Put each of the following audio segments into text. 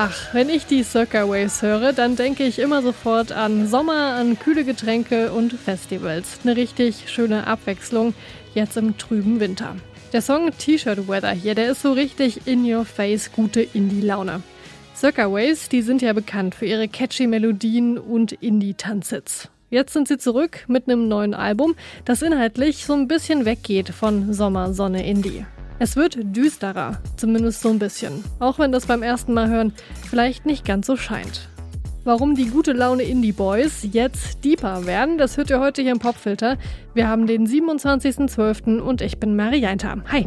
Ach, wenn ich die Circa Waves höre, dann denke ich immer sofort an Sommer, an kühle Getränke und Festivals. Eine richtig schöne Abwechslung jetzt im trüben Winter. Der Song T-Shirt Weather hier, der ist so richtig in your face, gute Indie-Laune. Circa Waves, die sind ja bekannt für ihre catchy Melodien und Indie-Tanzhits. Jetzt sind sie zurück mit einem neuen Album, das inhaltlich so ein bisschen weggeht von Sommer, Sonne, Indie. Es wird düsterer, zumindest so ein bisschen. Auch wenn das beim ersten Mal hören vielleicht nicht ganz so scheint. Warum die gute Laune Indie Boys jetzt deeper werden, das hört ihr heute hier im Popfilter. Wir haben den 27.12. und ich bin Marianta. Hi!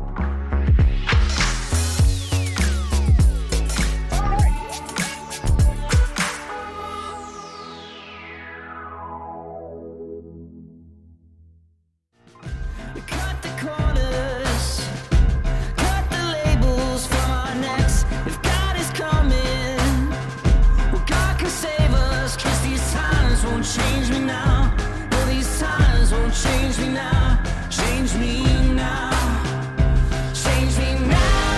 Change me now, no, these times won't change me now, change me now, change me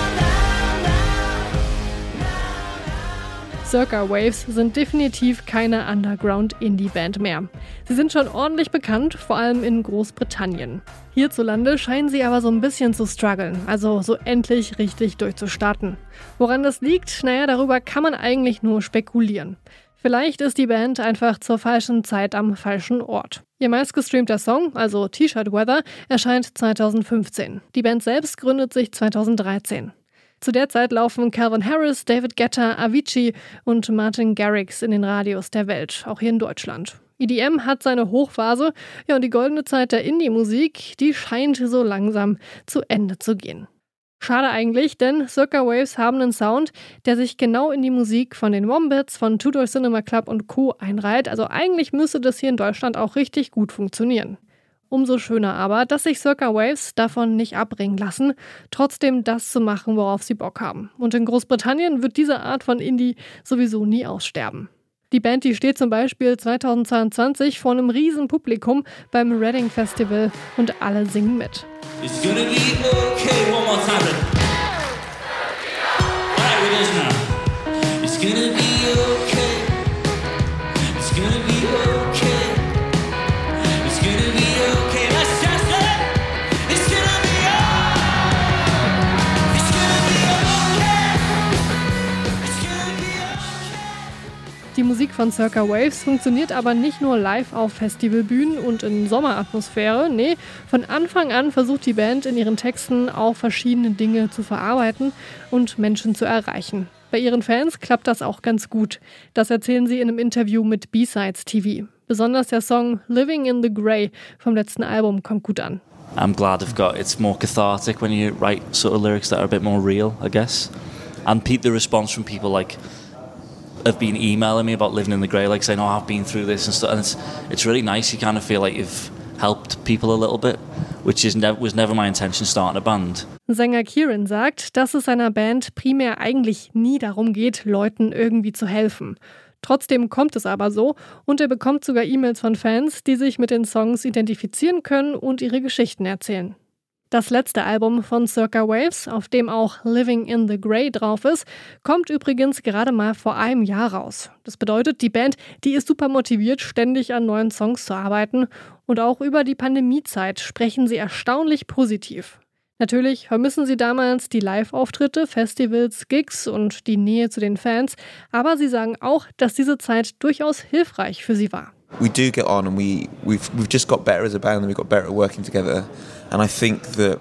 now. Circa Waves sind definitiv keine Underground-Indie-Band mehr. Sie sind schon ordentlich bekannt, vor allem in Großbritannien. Hierzulande scheinen sie aber so ein bisschen zu strugglen, also so endlich richtig durchzustarten. Woran das liegt? Naja, darüber kann man eigentlich nur spekulieren. Vielleicht ist die Band einfach zur falschen Zeit am falschen Ort. Ihr meistgestreamter Song, also T-Shirt Weather, erscheint 2015. Die Band selbst gründet sich 2013. Zu der Zeit laufen Calvin Harris, David Guetta, Avicii und Martin Garrix in den Radios der Welt, auch hier in Deutschland. EDM hat seine Hochphase, ja, und die goldene Zeit der Indie-Musik, die scheint so langsam zu Ende zu gehen. Schade eigentlich, denn Circa Waves haben einen Sound, der sich genau in die Musik von den Wombats, von Two Door Cinema Club und Co. einreiht. Also eigentlich müsste das hier in Deutschland auch richtig gut funktionieren. Umso schöner aber, dass sich Circa Waves davon nicht abbringen lassen, trotzdem das zu machen, worauf sie Bock haben. Und in Großbritannien wird diese Art von Indie sowieso nie aussterben. Die Band, die steht zum Beispiel 2022 vor einem riesen Publikum beim Reading Festival und alle singen mit. It's gonna be okay, one more time. Alright, with us now. It's gonna be okay. It's gonna be okay. It's gonna be okay. Let's just let it's gonna be okay. It's gonna be okay. It's gonna be okay. Die Musik von Circa Waves funktioniert aber nicht nur live auf Festivalbühnen und in Sommeratmosphäre. Nee, von Anfang an versucht die Band in ihren Texten auch verschiedene Dinge zu verarbeiten und Menschen zu erreichen. Bei ihren Fans klappt das auch ganz gut. Das erzählen sie in einem Interview mit B-Sides TV. Besonders der Song Living in the Grey vom letzten Album kommt gut an. I'm glad it's more cathartic when you write sort of lyrics that are a bit more real, I guess. And the response from people have been emailing me about living in the grey, like saying, "Oh, I've been through this and stuff." And it's really nice. You kind of feel like you've helped people a little bit, which was never my intention starting a band. Sänger Kieran sagt, dass es seiner Band primär eigentlich nie darum geht, Leuten irgendwie zu helfen. Trotzdem kommt es aber so und er bekommt sogar E-Mails von Fans, die sich mit den Songs identifizieren können und ihre Geschichten erzählen. Das letzte Album von Circa Waves, auf dem auch Living in the Grey drauf ist, kommt übrigens gerade mal vor einem Jahr raus. Das bedeutet, die Band, die ist super motiviert, ständig an neuen Songs zu arbeiten. Und auch über die Pandemiezeit sprechen sie erstaunlich positiv. Natürlich vermissen sie damals die Live-Auftritte, Festivals, Gigs und die Nähe zu den Fans. Aber sie sagen auch, dass diese Zeit durchaus hilfreich für sie war. We do get on and we've just got better as a band and we've got better at working together. And I think that,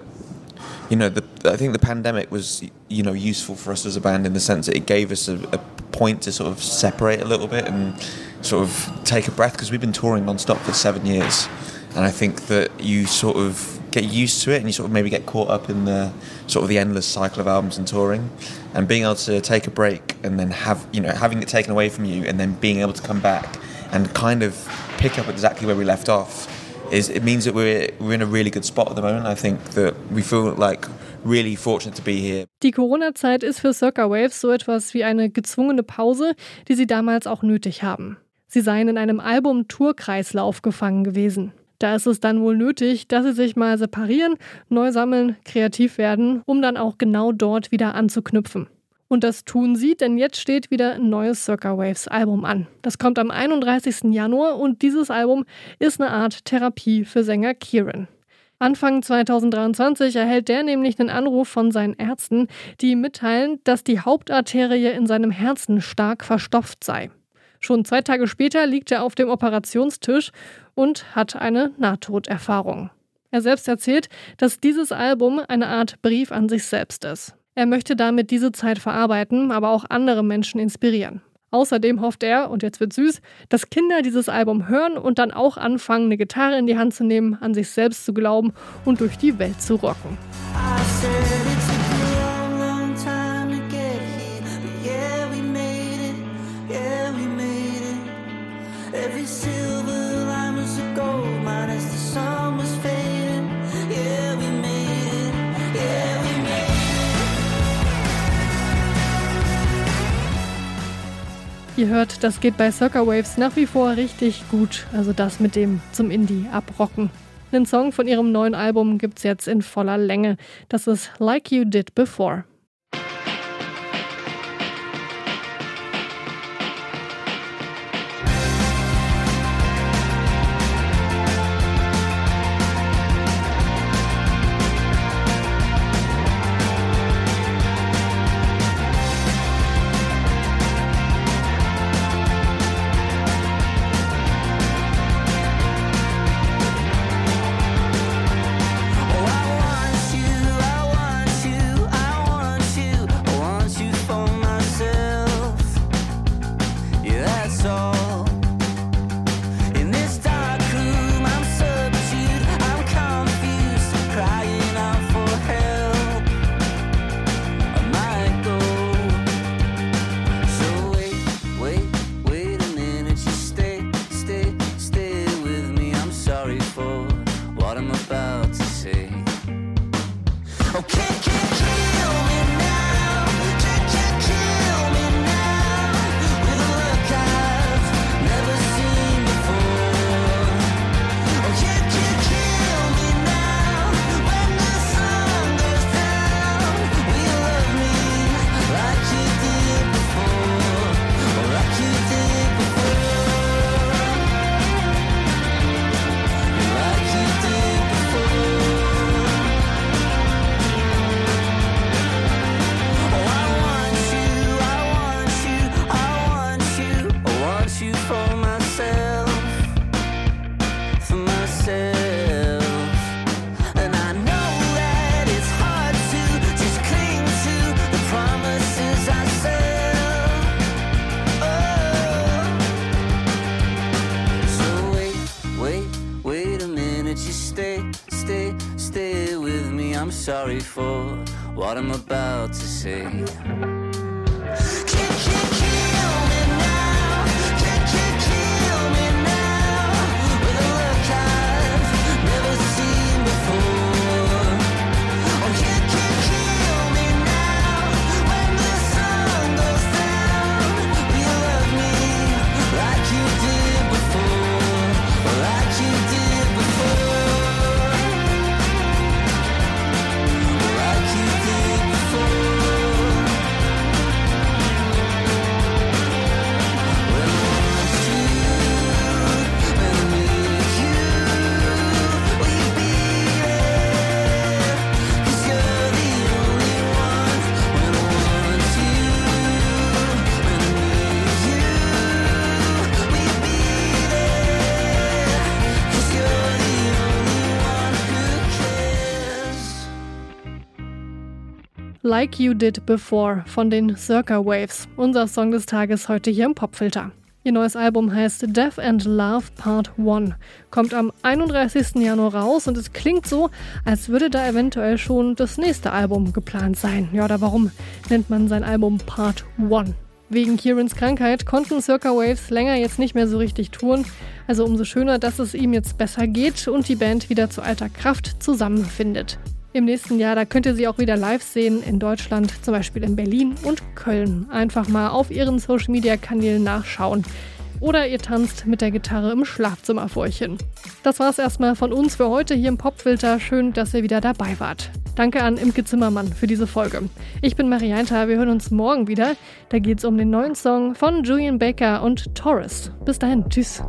I think the pandemic was, useful for us as a band in the sense that it gave us a point to sort of separate a little bit and sort of take a breath, because we've been touring non-stop for 7 years. And I think that you sort of get used to it and you sort of maybe get caught up in the sort of the endless cycle of albums and touring, and being able to take a break and then having it taken away from you and then being able to come back and kind of pick up exactly where we left off. It means that we're in a really good spot at the moment. I think that we feel like really fortunate to be here. Die Corona-Zeit ist für Circa Waves so etwas wie eine gezwungene Pause, die sie damals auch nötig haben. Sie seien in einem Album-Tour-Kreislauf gefangen gewesen. Da ist es dann wohl nötig, dass sie sich mal separieren, neu sammeln, kreativ werden, um dann auch genau dort wieder anzuknüpfen. Und das tun sie, denn jetzt steht wieder ein neues Circa Waves Album an. Das kommt am 31. Januar und dieses Album ist eine Art Therapie für Sänger Kieran. Anfang 2023 erhält der nämlich einen Anruf von seinen Ärzten, die ihm mitteilen, dass die Hauptarterie in seinem Herzen stark verstopft sei. Schon 2 Tage später liegt er auf dem Operationstisch und hat eine Nahtoderfahrung. Er selbst erzählt, dass dieses Album eine Art Brief an sich selbst ist. Er möchte damit diese Zeit verarbeiten, aber auch andere Menschen inspirieren. Außerdem hofft er, und jetzt wird süß, dass Kinder dieses Album hören und dann auch anfangen, eine Gitarre in die Hand zu nehmen, an sich selbst zu glauben und durch die Welt zu rocken. Ihr hört, das geht bei Circa Waves nach wie vor richtig gut. Also das mit dem zum Indie abrocken. Einen Song von ihrem neuen Album gibt's jetzt in voller Länge. Das ist Like You Did Before. I'm sorry for what I'm about to say. Like You Did Before von den Circa Waves. Unser Song des Tages heute hier im Popfilter. Ihr neues Album heißt Death and Love Part 1. Kommt am 31. Januar raus und es klingt so, als würde da eventuell schon das nächste Album geplant sein. Ja, oder warum nennt man sein Album Part 1? Wegen Kierans Krankheit konnten Circa Waves länger jetzt nicht mehr so richtig touren. Also umso schöner, dass es ihm jetzt besser geht und die Band wieder zu alter Kraft zusammenfindet. Im nächsten Jahr, da könnt ihr sie auch wieder live sehen in Deutschland, zum Beispiel in Berlin und Köln. Einfach mal auf ihren Social-Media-Kanälen nachschauen. Oder ihr tanzt mit der Gitarre im Schlafzimmer vor euch hin. Das war's erstmal von uns für heute hier im Popfilter. Schön, dass ihr wieder dabei wart. Danke an Imke Zimmermann für diese Folge. Ich bin Marianta, wir hören uns morgen wieder. Da geht's um den neuen Song von Julian Baker und Taurus. Bis dahin, tschüss.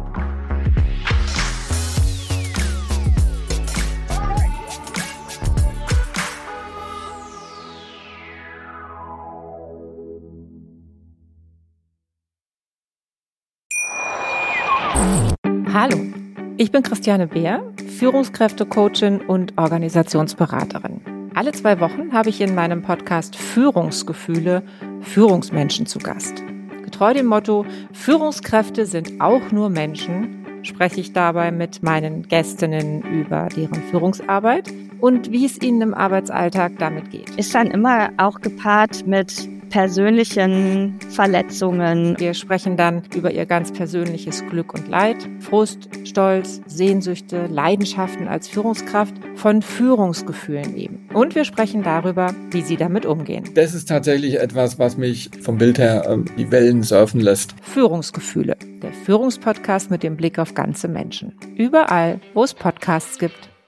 Hallo, ich bin Christiane Beer, Führungskräftecoachin und Organisationsberaterin. Alle 2 Wochen habe ich in meinem Podcast Führungsgefühle Führungsmenschen zu Gast. Getreu dem Motto Führungskräfte sind auch nur Menschen, spreche ich dabei mit meinen Gästinnen über deren Führungsarbeit und wie es ihnen im Arbeitsalltag damit geht. Ist dann immer auch gepaart mit persönlichen Verletzungen. Wir sprechen dann über ihr ganz persönliches Glück und Leid, Frust, Stolz, Sehnsüchte, Leidenschaften als Führungskraft, von Führungsgefühlen eben. Und wir sprechen darüber, wie sie damit umgehen. Das ist tatsächlich etwas, was mich vom Bild her die Wellen surfen lässt. Führungsgefühle, der Führungspodcast mit dem Blick auf ganze Menschen. Überall, wo es Podcasts gibt.